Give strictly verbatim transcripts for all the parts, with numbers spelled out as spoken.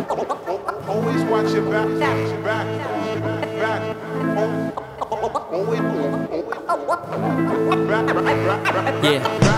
Always watch your back, back, back. Always, Yeah.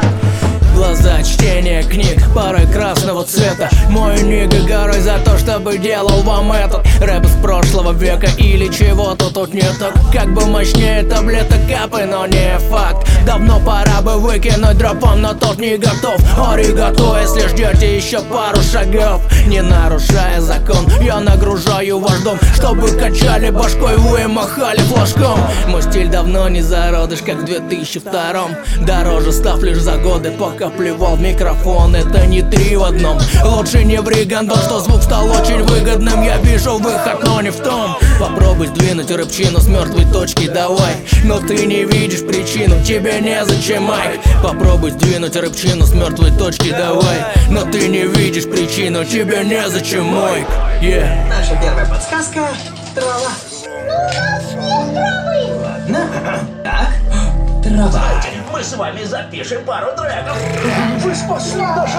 Глаза, чтение книг, пары красного цвета. Мой нига горой за то, чтобы делал вам этот рэп из прошлого века или чего-то тут не так. Как бы мощнее таблеток капы, но не факт. Давно пора бы выкинуть дропом, но тот не готов. Аригато, если ждете еще пару шагов. Не нарушая закон, я нагружаю ваш дом, чтобы качали башкой, вы и махали флажком. Мой стиль давно не зародыш, как в две тысячи втором. Дороже став лишь за годы, пока плевал в микрофон. Это не три в одном. Лучше не ври, гандон, что звук стал очень выгодным. Я вижу выход, но не в том. Попробуй сдвинуть рыбчину с мертвой точки, давай. Но ты не видишь причину, тебе незачем майк. Попробуй сдвинуть рыбчину с мертвой точки, давай. Но ты не видишь причину, тебе незачем майк. Yeah. Наша первая подсказка — трава. Ну, у нас нет травы. Ладно. Так, трава. Мы с вами запишем пару треков. Вы спасли нашу.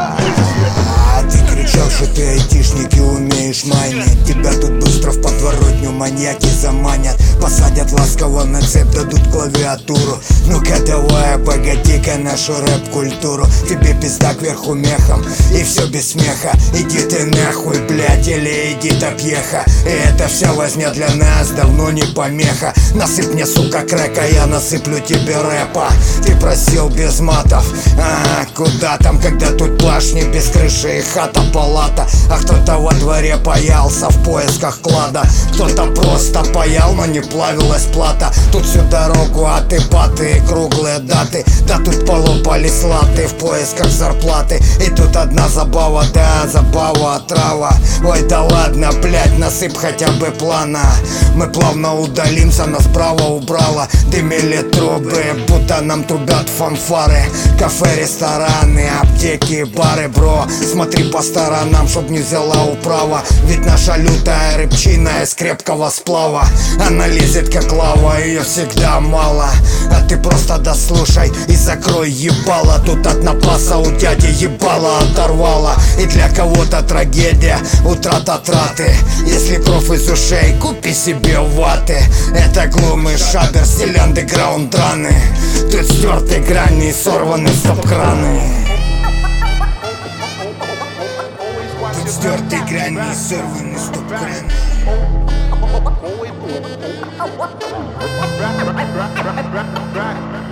А ты кричал, что ты айтишник и умеешь майнить. Тебя тут быстро в подворотню маньяки заманят. Посадят ласково на цепь, дадут клавиатуру. Ну-ка давай, обогати-ка нашу рэп-культуру. Тебе пизда кверху мехом, и все без смеха. Иди ты нахуй, блядь, или иди топьеха. И это вся возня для нас давно не помеха. Насыпь мне, сука, крэка, я насыплю тебе рэпа. Ты просил без матов, а куда там, когда тут башни без крыши и хата палата. А кто-то во дворе паялся в поисках клада. Кто-то просто паял, но не плавилась плата. Тут всю дорогу аты-паты и круглые даты. Да тут полопали слаты в поисках зарплаты. И тут одна забава, да, забава, трава. Ой, да ладно, блядь, насыпь хотя бы плана. Мы плавно удалимся, нас право убрало. Дымили трубы, будто нам трубят фанфары. Кафе, рестораны, аптеки, бары, бро. Смотри по сторонам, чтоб не взяла управа. Ведь наша лютая рыбчина из крепкого сплава. Она лезет как лава, ее всегда мало. А ты просто дослушай и закрой ебало. Тут от напаса у дяди ебало оторвало. И для кого-то трагедия, утрата траты. Если кровь из ушей, купи себе ваты. Это глумый шабер, стиль андеграунд драны. Тут стерты грани и сорваны стоп-краны. Тут стерты грани и сорваны стоп-краны. back, back, back, back, back.